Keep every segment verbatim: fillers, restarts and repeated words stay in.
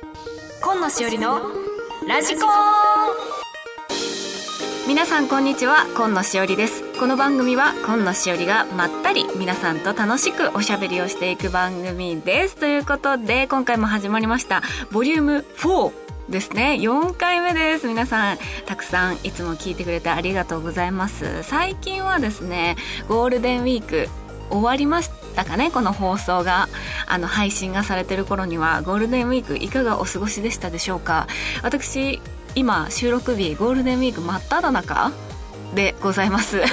今野しおりのラジコン。皆さんこんにちは、今野しおりです。この番組は今野しおりがまったり皆さんと楽しくおしゃべりをしていく番組です。ということで今回も始まりましたボリュームフォーですね。よんかいめです。皆さんたくさんいつも聞いてくれてありがとうございます。最近はですね、ゴールデンウィーク終わりましたかね。この放送があの配信がされてる頃にはゴールデンウィークいかがお過ごしでしたでしょうか。私今収録日ゴールデンウィーク真っ只中でございます、うん、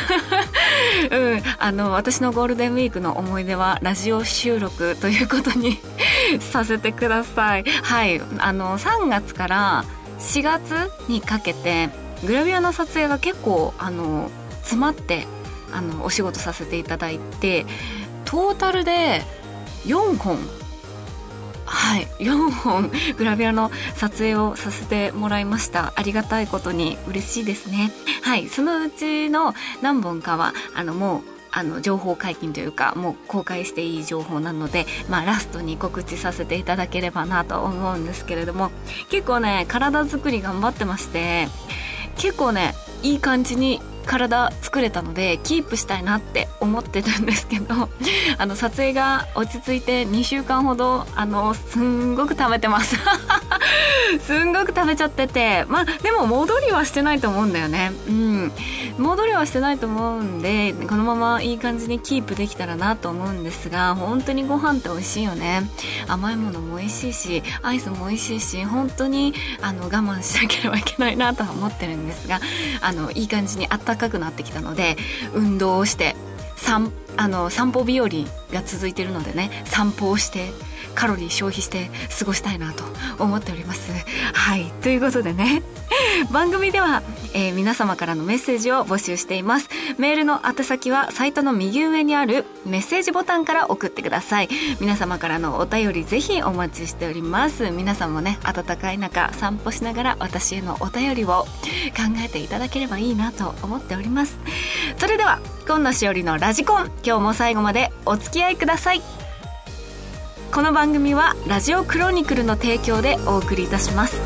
あの私のゴールデンウィークの思い出はラジオ収録ということにさせてください。はい、あのさんがつからしがつにかけてグラビアの撮影が結構あの詰まってあのお仕事させていただいて、トータルでよんほん、はい、よんほんグラビアの撮影をさせてもらいました。ありがたいことに嬉しいですね。はい、そのうちの何本かはあのもうあの情報解禁というかもう公開していい情報なので、まあ、ラストに告知させていただければなと思うんですけれども、結構ね体作り頑張ってまして、結構ねいい感じに体作れたのでキープしたいなって思ってたんですけど、あの撮影が落ち着いてにしゅうかんほどあのすんごく食べてますすんごく食べちゃってて、まあでも戻りはしてないと思うんだよね。うん戻りはしてないと思うんで、このままいい感じにキープできたらなと思うんですが、本当にご飯って美味しいよね。甘いものも美味しいしアイスも美味しいし、本当にあの我慢しなければいけないなとは思ってるんですが、あのいい感じにあったかくなってきたので運動をして散あの散歩日和が続いているのでね、散歩をしてカロリー消費して過ごしたいなと思っております。はい、ということでね番組では、えー、皆様からのメッセージを募集しています。メールの宛先はサイトの右上にあるメッセージボタンから送ってください。皆様からのお便りぜひお待ちしております。皆さんもね暖かい中散歩しながら私へのお便りを考えていただければいいなと思っております。それでは今野しおりのラジコン、今日も最後までお付き合いください。この番組はラジオクロニクルの提供でお送りいたします。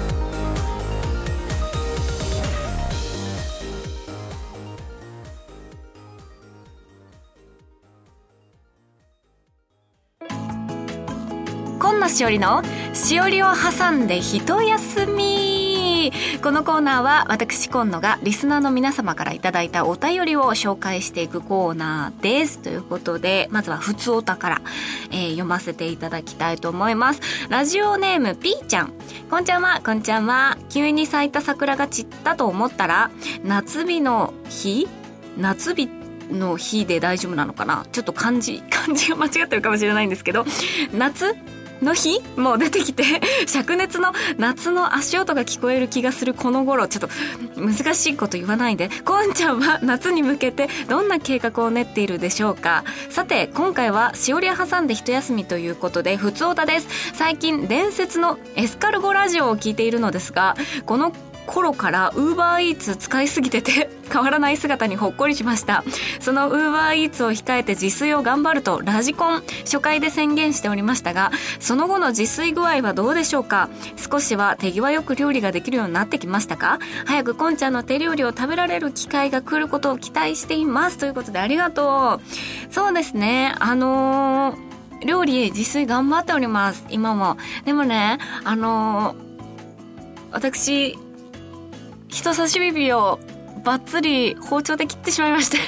今野しおりのしおりを挟んで一休み。このコーナーは私今野がリスナーの皆様からいただいたお便りを紹介していくコーナーです。ということでまずはふつおたから、えー、読ませていただきたいと思います。ラジオネームピーちゃん、こんちゃんはこんちゃんは急に咲いた桜が散ったと思ったら夏日の日夏日の日で大丈夫なのかな、ちょっと漢字漢字が間違ってるかもしれないんですけど、夏の日もう出てきて灼熱の夏の足音が聞こえる気がするこの頃、ちょっと難しいこと言わないで。こんちゃんは夏に向けてどんな計画を練っているでしょうか。さて今回はしおりを挟んで一休みということでふつおたです。最近伝説のエスカルゴラジオを聞いているのですが、この頃からウーバーイーツ使いすぎてて変わらない姿にほっこりしました。そのウーバーイーツを控えて自炊を頑張るとラジコン初回で宣言しておりましたが、その後の自炊具合はどうでしょうか。少しは手際よく料理ができるようになってきましたか。早くこんちゃんの手料理を食べられる機会が来ることを期待しています。ということでありがとう。そうですね、あのー、料理自炊頑張っております今も。でもね、あのー、私人差し指をバッツリ包丁で切ってしまいまして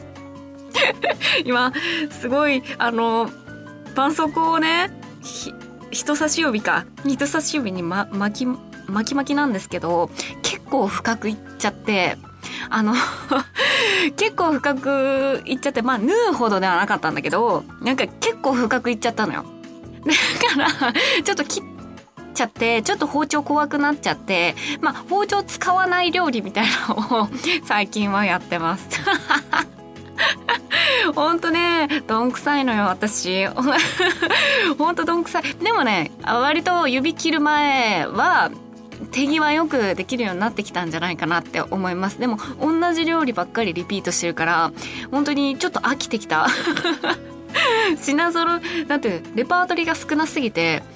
今すごいあの絆創膏をね人差し指か人差し指に、ま、巻き巻き巻きなんですけど、結構深くいっちゃってあの結構深くいっちゃって、まあ縫うほどではなかったんだけど、なんか結構深くいっちゃったのよ。だからちょっと切ってちゃってちょっと包丁怖くなっちゃって、まあ包丁使わない料理みたいなのを最近はやってますほんとねどんくさいのよ私ほんとどんくさい。でもね割と指切る前は手際よくできるようになってきたんじゃないかなって思います。でも同じ料理ばっかりリピートしてるから本当にちょっと飽きてきた品揃えなんてレパートリーが少なすぎて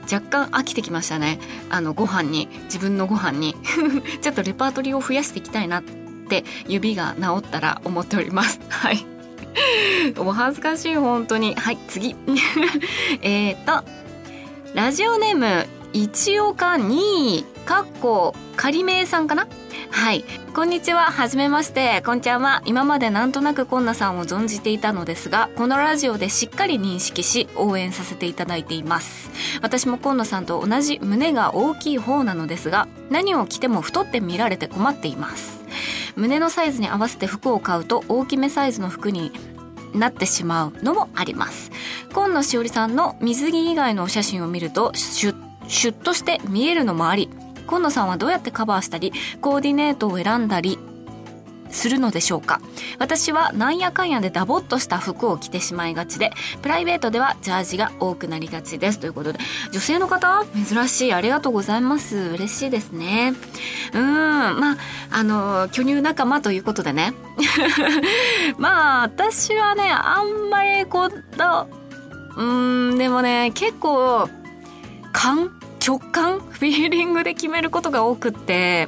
若干飽きてきましたね。あのご飯に、自分のご飯にちょっとレパートリーを増やしていきたいなって指が治ったら思っております。はいお恥ずかしい本当に。はい、次えっとラジオネーム一岡にかっこ仮名さんかな。はい、こんにちは、はじめまして。こんちゃんは。今までなんとなくこんなさんを存じていたのですが、このラジオでしっかり認識し応援させていただいています。私も今野さんと同じ胸が大きい方なのですが、何を着ても太って見られて困っています。胸のサイズに合わせて服を買うと大きめサイズの服になってしまうのもあります。今野しおりさんの水着以外のお写真を見るとシュッシュッとして見えるのもあり、今野さんはどうやってカバーしたりコーディネートを選んだりするのでしょうか。私はなんやかんやでダボっとした服を着てしまいがちで、プライベートではジャージが多くなりがちです。ということで、女性の方珍しい、ありがとうございます。嬉しいですね。うーんまああの巨乳仲間ということでねまあ私はねあんまりこうだうーんでもね結構感直感フィーリングで決めることが多くって、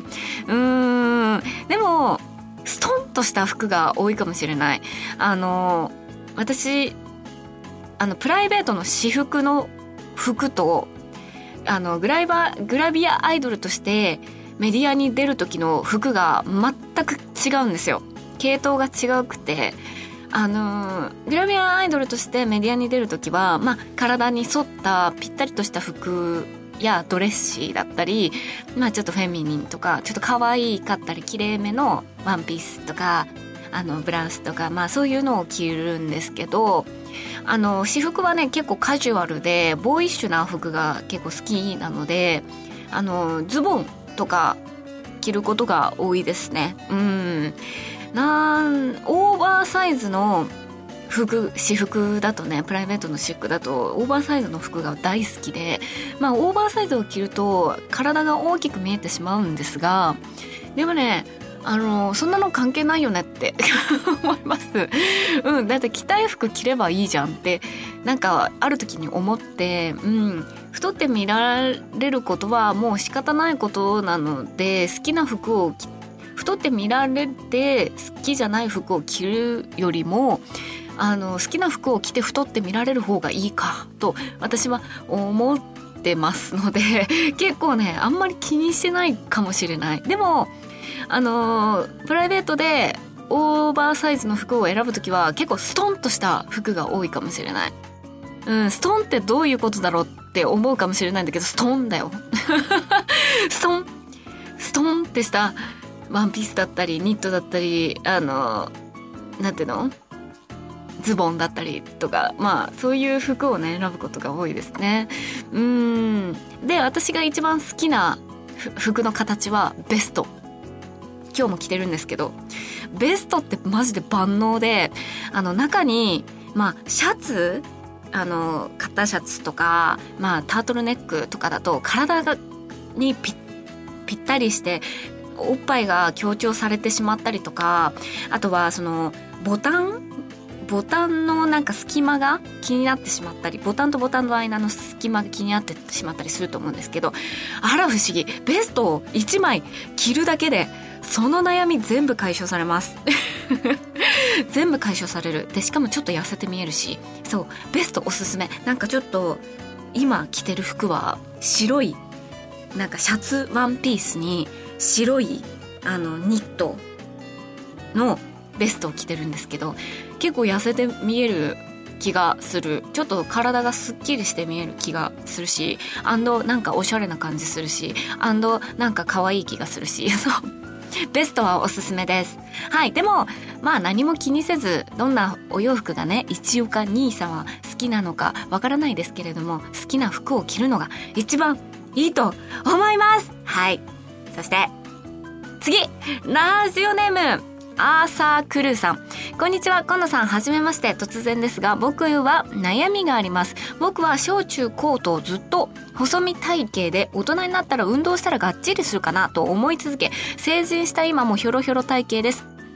うーんでもストンとした服が多いかもしれない。あの私あのプライベートの私服の服とあのグライバグラビアアイドルとしてメディアに出る時の服が全く違うんですよ。系統が違うくて、あのグラビアアイドルとしてメディアに出る時は、まあ、体に沿ったぴったりとした服やドレッシーだったり、まあちょっとフェミニンとかちょっと可愛かったり綺麗めのワンピースとかあのブラウスとか、まあそういうのを着るんですけど、あの私服はね結構カジュアルでボーイッシュな服が結構好きなので、あのズボンとか着ることが多いですね。うんなんオーバーサイズの服私服だとね、プライベートの私服だとオーバーサイズの服が大好きで、まあオーバーサイズを着ると体が大きく見えてしまうんですが、でもねあのそんなの関係ないよねって思います。うんだって着たい服着ればいいじゃんってなんかある時に思って、うん太って見られることはもう仕方ないことなので、好きな服を着太って見られて好きじゃない服を着るよりもあの好きな服を着て太って見られる方がいいかと私は思ってますので結構ねあんまり気にしてないかもしれない。でもあのプライベートでオーバーサイズの服を選ぶときは結構ストンとした服が多いかもしれない。うんストンってどういうことだろうって思うかもしれないんだけど、ストンだよストンストンってしたワンピースだったりニットだったりあのなんていうのズボンだったりとか、まあそういう服をね選ぶことが多いですね。うーんで私が一番好きな服の形はベスト。今日も着てるんですけど、ベストってマジで万能で、あの中にまあシャツあの肩シャツとか、まあタートルネックとかだと体がに ぴ, ぴったりしておっぱいが強調されてしまったりとか、あとはそのボタンボタンのなんか隙間が気になってしまったり、ボタンとボタンの間の隙間が気になってしまったりすると思うんですけど、あら不思議、ベストをいちまい着るだけでその悩み全部解消されます全部解消される。でしかもちょっと痩せて見えるし、そうベストおすすめ。なんかちょっと今着てる服は白いなんかシャツワンピースに白いあのニットのベストを着てるんですけど、結構痩せて見える気がする。ちょっと体がすっきりして見える気がするし、アンドなんかおしゃれな感じするし、アンドなんか可愛い気がするし、そうベストはおすすめです。はい。でもまあ何も気にせず、どんなお洋服がね一岡兄さんは好きなのかわからないですけれども、好きな服を着るのが一番いいと思います。はい。そして次、ラジオネームアーサークルーさん、こんにちは。今野さん、はじめまして。突然ですが僕は悩みがあります。僕は小中高とずっと細身体型で、大人になったら運動したらがっちりするかなと思い続け、成人した今もひょろひょろ体型です。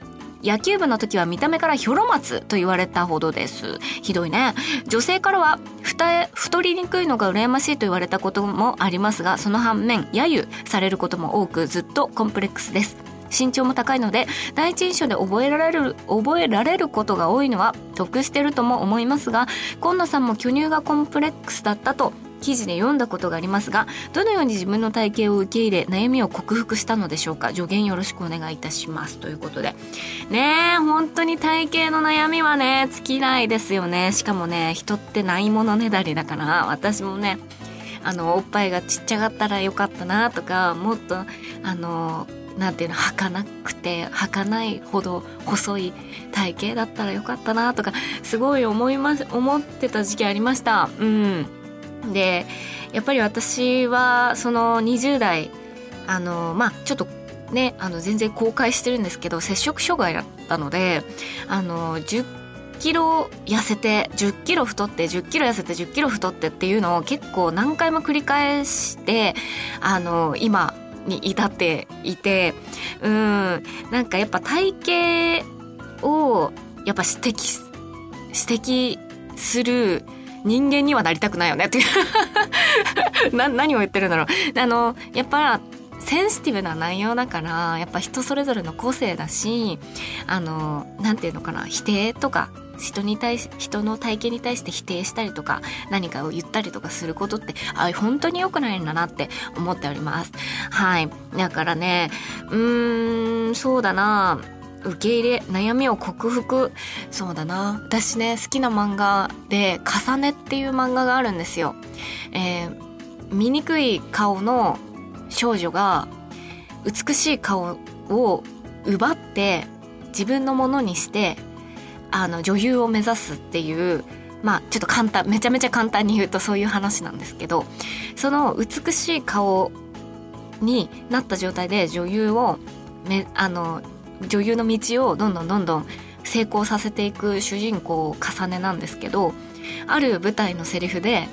野球部の時は見た目からひょろ松と言われたほどです。ひどいね。女性からは太りにくいのが羨ましいと言われたこともありますが、その反面揶揄されることも多く、ずっとコンプレックスです。身長も高いので第一印象で覚えられる覚えられることが多いのは得してるとも思いますが、今野さんも巨乳がコンプレックスだったと記事で読んだことがありますが、どのように自分の体型を受け入れ悩みを克服したのでしょうか。助言よろしくお願いいたします、ということでね。え本当に体型の悩みはね尽きないですよね。しかもね、人ってないものねだりだから、私もねあのおっぱいがちっちゃかったらよかったなとか、もっとあのなんていうの、儚くて儚いほど細い体型だったらよかったなとか、すごい思いま思ってた時期ありました。うんでやっぱり私はそのにじゅう代、あのまあちょっとねあの全然公開してるんですけど、摂食障害だったので、あのじゅっキロ痩せてじゅっキロ太ってじゅっキロ痩せてじゅっキロ太ってっていうのを結構何回も繰り返して、あの今に至っていて、うーんなんかやっぱ体型をやっぱ指摘指摘する人間にはなりたくないよねっていうな何を言ってるんだろう。あのやっぱセンシティブな内容だから、やっぱ人それぞれの個性だし、あのなんていうのかな、否定とか人に対し人の体型に対して否定したりとか何かを言ったりとかすることってあ本当に良くないんだなって思っております。はい。だからね、うーんそうだな、受け入れ悩みを克服、そうだな、私ね好きな漫画で重ねっていう漫画があるんですよ。えー、醜い顔の少女が美しい顔を奪って自分のものにしてあの女優を目指すっていう、まあちょっと簡単めちゃめちゃ簡単に言うとそういう話なんですけど、その美しい顔になった状態で女優をめあの女優の道をどんどんどんどん成功させていく主人公重ねなんですけど、ある舞台のセリフで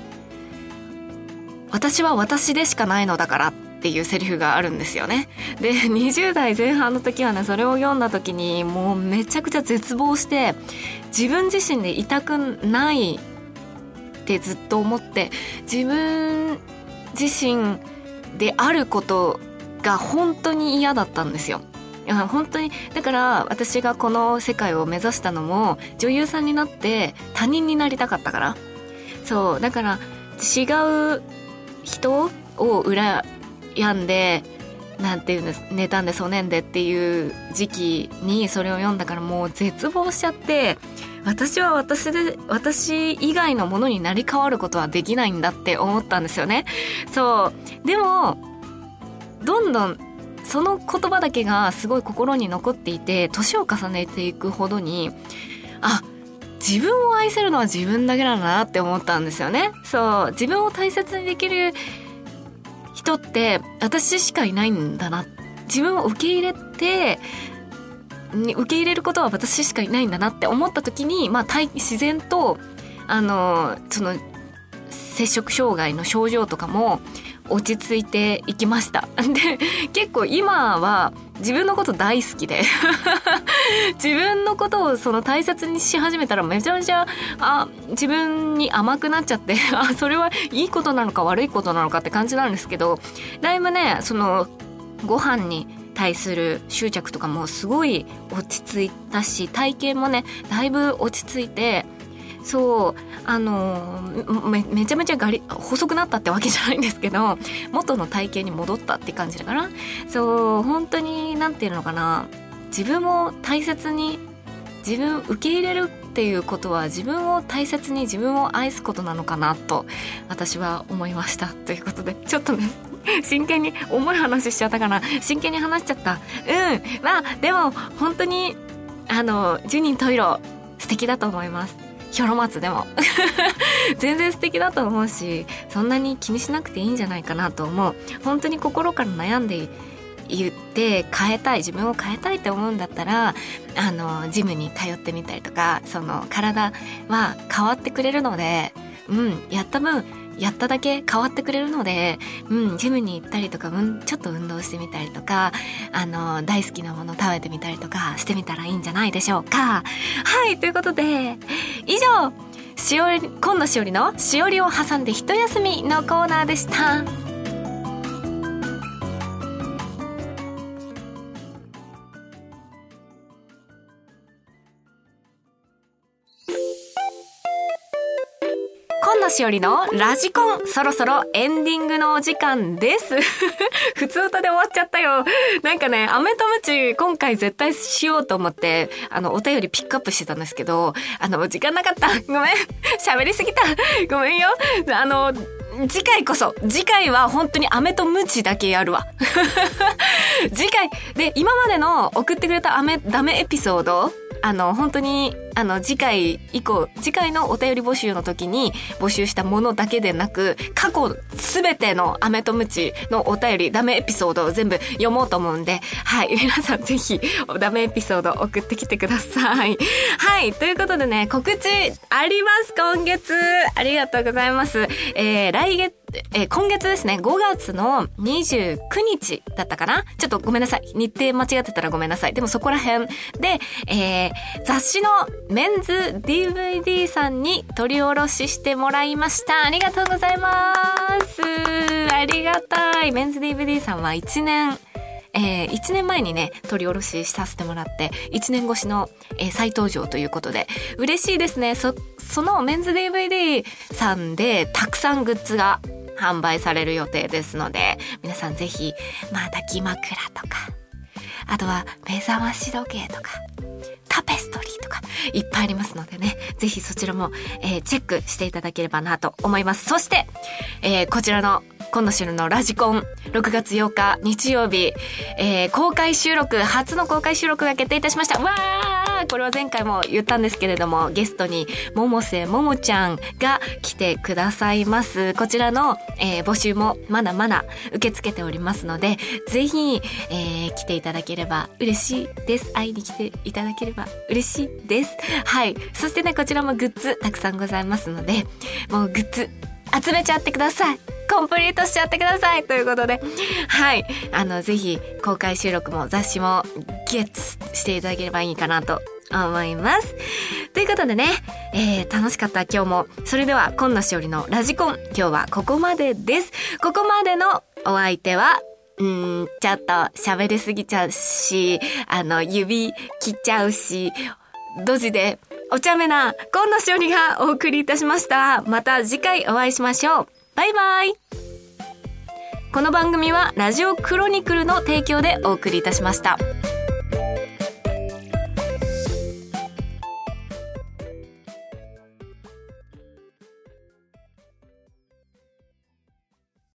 私は私でしかないのだからっていうセリフがあるんですよね。でにじゅう代前半の時はね、それを読んだ時にもうめちゃくちゃ絶望して、自分自身でいたくないってずっと思って、自分自身であることが本当に嫌だったんですよ。いや本当にだから私がこの世界を目指したのも女優さんになって他人になりたかったから。そうだから違う人を羨んでなんていうんです、妬んでそねんでっていう時期にそれを読んだからもう絶望しちゃって、私は私で私以外のものになり変わることはできないんだって思ったんですよね。そうでもどんどんその言葉だけがすごい心に残っていて、年を重ねていくほどにあ自分を愛せるのは自分だけなんだなって思ったんですよね。そう自分を大切にできる人って私しかいないんだな、自分を受け入れて受け入れることは私しかいないんだなって思った時に、まあ、自然とあのその摂食障害の症状とかも落ち着いていきました。で結構今は自分のこと大好きで自分のことをその大切にし始めたらめちゃめちゃあ自分に甘くなっちゃってあそれはいいことなのか悪いことなのかって感じなんですけど、だいぶねそのご飯に対する執着とかもすごい落ち着いたし、体型もねだいぶ落ち着いて、そうあの め, めちゃめちゃガリ細くなったってわけじゃないんですけど、元の体型に戻ったって感じだから、そう本当になんていうのかな、自分を大切に自分受け入れるっていうことは自分を大切に自分を愛すことなのかなと私は思いました。ということでちょっとね真剣に重い話しちゃったかな、真剣に話しちゃった。うんまあでも本当にあの十人十色素敵だと思います。ひょろ松でも全然素敵だと思うし、そんなに気にしなくていいんじゃないかなと思う。本当に心から悩んで言って変えたい、自分を変えたいって思うんだったらあのジムに通ってみたりとか、その体は変わってくれるので、 うん、やった分やっただけ変わってくれるので、うん、ジムに行ったりとか、うん、ちょっと運動してみたりとか、あの大好きなもの食べてみたりとかしてみたらいいんじゃないでしょうか。はい、ということで以上、しおり今野しおりのしおりを挟んで一休みのコーナーでした。今野しおりのラジコン、そろそろエンディングのお時間です普通歌で終わっちゃったよ。なんかね、アメとムチ今回絶対しようと思ってあのお便りピックアップしてたんですけど、あの時間なかった、ごめん喋りすぎた、ごめんよ。あの次回こそ、次回は本当にアメとムチだけやるわ次回で今までの送ってくれたアメダメエピソード、あの本当にあの次回以降、次回のお便り募集の時に募集したものだけでなく、過去すべてのアメとムチのお便りダメエピソードを全部読もうと思うんで、はい、皆さんぜひダメエピソード送ってきてください。はい、ということでね、告知あります。今月ありがとうございます。えー、来月えー、今月ですね、ごがつのにじゅうくにちだったかな、ちょっとごめんなさい、日程間違ってたらごめんなさい。でもそこら辺で、えー、雑誌のメンズ ディーブイディー さんに取り下ろししてもらいました。ありがとうございます。ありがたい。メンズ ディーブイディー さんはいちねんえー、いちねんまえにね取り下ろしさせてもらって、いちねん越しの、えー、再登場ということで嬉しいですね。そそのメンズ ディーブイディー さんでたくさんグッズが販売される予定ですので、皆さんぜひ、まあ、抱き枕とか、あとは目覚まし時計とかタペストリーとかいっぱいありますのでね、ぜひそちらも、えー、チェックしていただければなと思います。そして、えー、こちらの今野しおりのラジコンろくがつようか日曜日、えー、公開収録、初の公開収録が決定いたしました。わー、これは前回も言ったんですけれども、ゲストに百瀬ももちゃんが来てくださいます。こちらの、えー、募集もまだまだ受け付けておりますので、ぜひ、えー、来ていただければ嬉しいです。会いに来ていただければ嬉しいです。はい。そしてね、こちらもグッズたくさんございますので、もうグッズ集めちゃってください。コンプリートしちゃってくださいということで、はい、あのぜひ公開収録も雑誌もゲッツしていただければいいかなと思います。ということでね、えー、楽しかった今日も。それでは今野しおりのラジコン、今日はここまでです。ここまでのお相手はうーんちょっと喋りすぎちゃうし、あの指切っちゃうし、ドジでお茶目な今野しおりがお送りいたしました。また次回お会いしましょう。バイバイ。この番組はラジオクロニクルの提供でお送りいたしました。